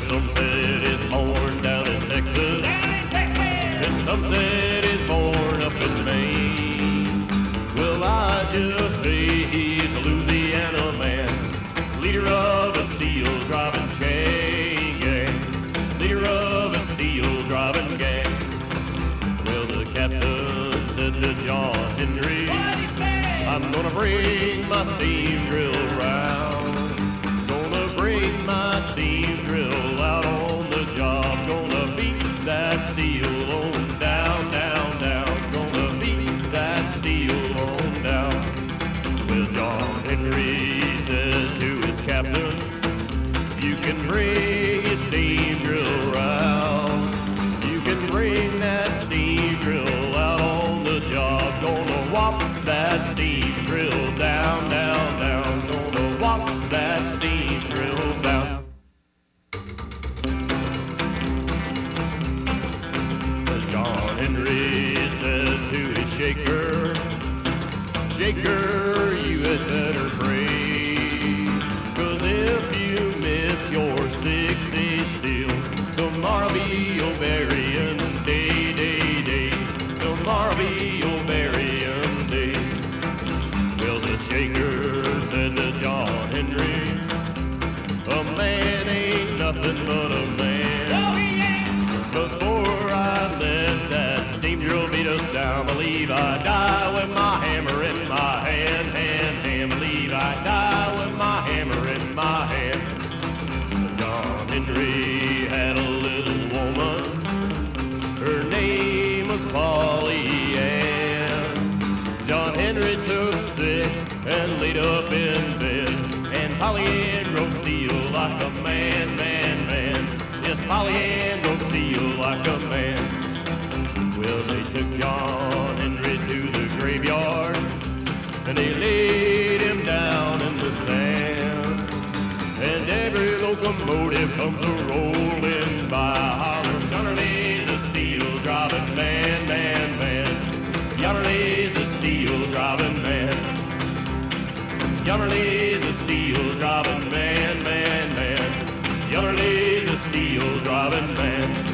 some said he's born down in Texas, and some said he's born up in Maine. Well, I just say he's a Louisiana man, leader of a steel driving chain gang, leader of a steel driving gang. Well, the captain said to John Henry, I'm gonna bring my steam drill round, gonna bring my steam drill out on the job, gonna beat that steel on down, down, down, gonna beat that steel on down. Well, John Henry said to his captain, you can bring your steam drill round, you can bring that steam drill out on the job, gonna whop that steam drill down, down, down, gonna whop that steam drill down. John Henry said to his shaker, shaker, you had better pray, 'cause if you miss your 6-inch steel, tomorrow'll be your burying day, day, day, tomorrow'll be your burying day. Well, the shaker said to John Henry, a man ain't nothing but a man. No, he ain't. Before I let that steam drill beat us down, believe I die with my hammer in my hand, hand, hand. Believe I die with my hammer in my hand. John Henry had a little woman, her name was Polly Ann. John Henry took sick and laid up in bed, and Polly Ann drove steel like a man, man, man. Yes, Polly Ann drove steel like a man. Well, they took John Henry to the graveyard, and they laid him down in the sand. And every locomotive comes a-rolling by, hollering, yonder lays a steel driving man, man, man. Yonder lays a steel driving man. Yonder lays a steel driving man, man, man. Yonder lays a steel driving man.